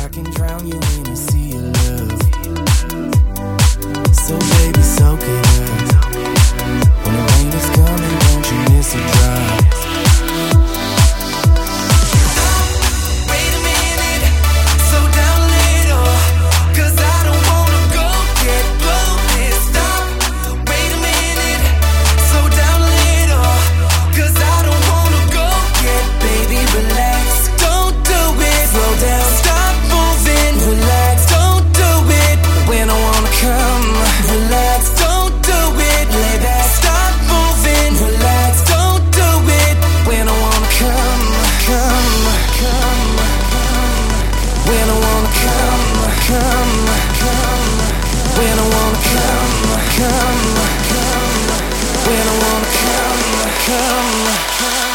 can drown you in a sea of love. So baby, soak it up. When the rain is coming, don't you miss a drop. Wait a minute, slow down a little, 'cause I don't wanna go get bloated. Stop, wait a minute, slow down a little, 'cause I don't wanna go get, baby, relax. Don't do it, slow down, stop moving, relax. Don't do it when I wanna come, relax. Don't do it, lay back, stop moving, relax. Don't do it when I wanna come, come, come, when I wanna come, come, come, when I wanna come, come, come, when I wanna come, come, come.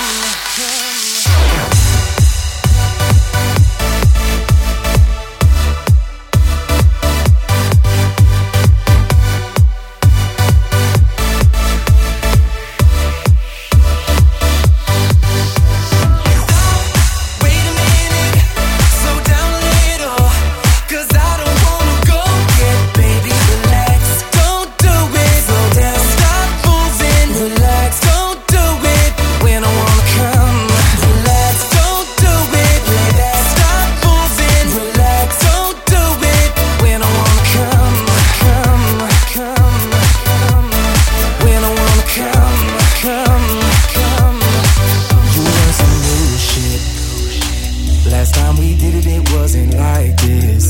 Last time we did it, it wasn't like this.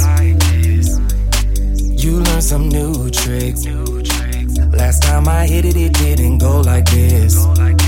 You learned some new tricks. Last time I hit it, it didn't go like this.